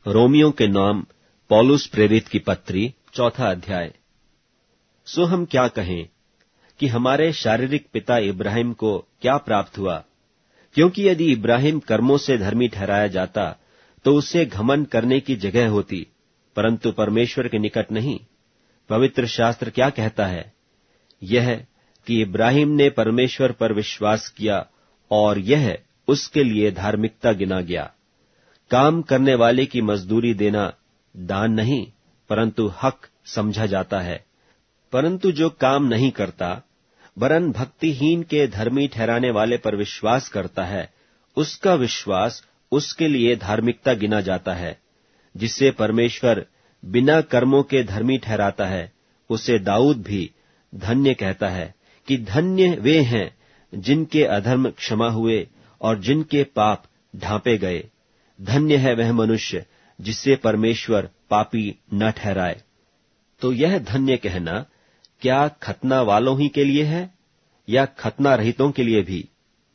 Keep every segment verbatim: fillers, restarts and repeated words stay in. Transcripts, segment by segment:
रोमियों के नाम पौलुस प्रेरित की पत्री, चौथा अध्याय। सो हम क्या कहें कि हमारे शारीरिक पिता इब्राहिम को क्या प्राप्त हुआ? क्योंकि यदि इब्राहिम कर्मों से धर्मी ठहराया जाता तो उसे घमंड करने की जगह होती, परंतु परमेश्वर के निकट नहीं। पवित्र शास्त्र क्या कहता है? यह कि इब्राहिम ने परमेश्वर पर विश्वास किया और यह उसके लिए धार्मिकता गिना गया। काम करने वाले की मजदूरी देना दान नहीं, परंतु हक समझा जाता है। परंतु जो काम नहीं करता, वरन भक्तिहीन के धर्मी ठहराने वाले पर विश्वास करता है, उसका विश्वास उसके लिए धार्मिकता गिना जाता है। जिसे परमेश्वर बिना कर्मों के धर्मी ठहराता है, उसे दाऊद भी धन्य कहता है कि धन्य वे हैं जिनके अधर्म क्षमा हुए और जिनके पाप ढांपे गए। धन्य है वह मनुष्य जिसे परमेश्वर पापी न ठहराए। तो यह धन्य कहना क्या खतना वालों ही के लिए है या खतना रहितों के लिए भी?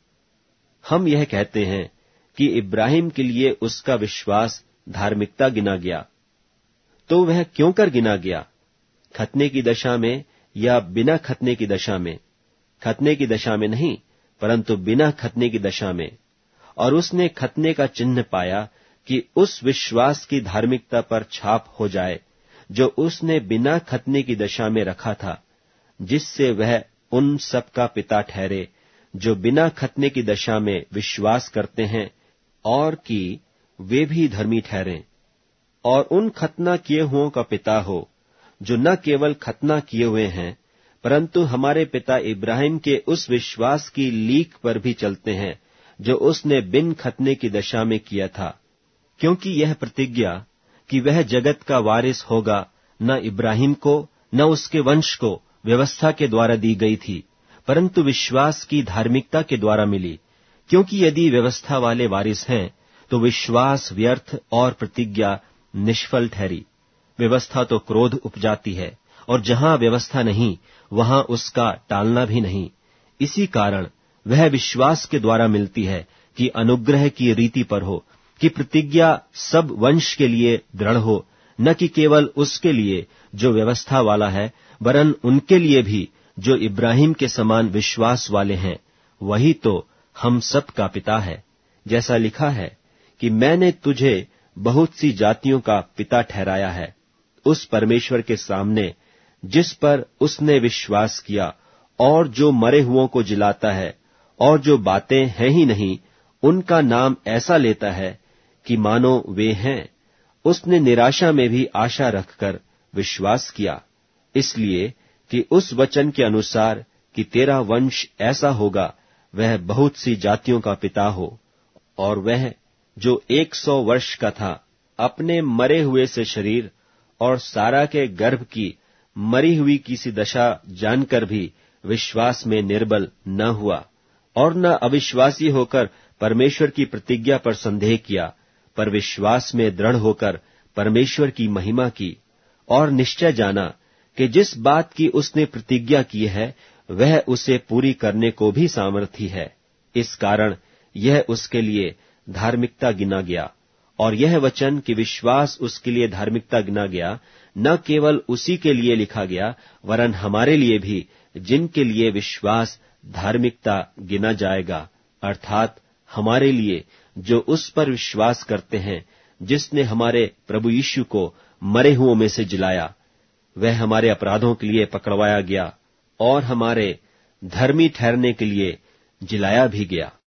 हम यह कहते हैं कि इब्राहिम के लिए उसका विश्वास धार्मिकता गिना गया। तो वह क्यों कर गिना गया? खतने की दशा में या बिना खतने की दशा में? खतने की दशा में नहीं, परंतु बिना खतने की दशा में। और उसने खतने का चिन्ह पाया कि उस विश्वास की धार्मिकता पर छाप हो जाए जो उसने बिना खतने की दशा में रखा था, जिससे वह उन सब का पिता ठहरे जो बिना खतने की दशा में विश्वास करते हैं, और कि वे भी धर्मी ठहरें। और उन खतना किए हुओं का पिता हो जो न केवल खतना किए हुए हैं, परंतु हमारे पिता इब्राहिम के उस विश्वास की लीक पर भी चलते हैं जो उसने बिन खतने की दशा में किया था। क्योंकि यह प्रतिज्ञा कि वह जगत का वारिस होगा न इब्राहिम को न उसके वंश को व्यवस्था के द्वारा दी गई थी, परंतु विश्वास की धार्मिकता के द्वारा मिली। क्योंकि यदि व्यवस्था वाले वारिस हैं तो विश्वास व्यर्थ और प्रतिज्ञा निष्फल ठहरी। व्यवस्था तो क्रोध उपजाती है, और जहां व्यवस्था नहीं वहां उसका टालना भी नहीं। इसी कारण वह विश्वास के द्वारा मिलती है कि अनुग्रह की रीति पर हो, कि प्रतिज्ञा सब वंश के लिए दृढ़ हो, न कि केवल उसके लिए जो व्यवस्था वाला है, वरन उनके लिए भी जो इब्राहिम के समान विश्वास वाले हैं। वही तो हम सब का पिता है। जैसा लिखा है कि मैंने तुझे बहुत सी जातियों का पिता ठहराया है, उस परमेश्वर के सामने जिस पर उसने विश्वास किया, और जो मरे हुओं को जिलाता है, और जो बातें हैं ही नहीं उनका नाम ऐसा लेता है कि मानो वे हैं। उसने निराशा में भी आशा रखकर विश्वास किया, इसलिए कि उस वचन के अनुसार कि तेरा वंश ऐसा होगा, वह बहुत सी जातियों का पिता हो। और वह जो एक सौ वर्ष का था, अपने मरे हुए से शरीर और सारा के गर्भ की मरी हुई किसी दशा जानकर भी विश्वास में निर्बल न हुआ, और न अविश्वासी होकर परमेश्वर की प्रतिज्ञा पर संदेह किया, पर विश्वास में दृढ़ होकर परमेश्वर की महिमा की, और निश्चय जाना कि जिस बात की उसने प्रतिज्ञा की है वह उसे पूरी करने को भी सामर्थी है। इस कारण यह उसके लिए धार्मिकता गिना गया। और यह वचन कि विश्वास उसके लिए धार्मिकता गिना गया, न केवल उसी के लिए लिखा गया, वरन हमारे लिए भी, जिनके लिए विश्वास धार्मिकता गिना जाएगा, अर्थात हमारे लिए जो उस पर विश्वास करते हैं जिसने हमारे प्रभु यीशु को मरे हुओं में से जिलाया। वह हमारे अपराधों के लिए पकड़वाया गया और हमारे धर्मी ठहरने के लिए जिलाया भी गया।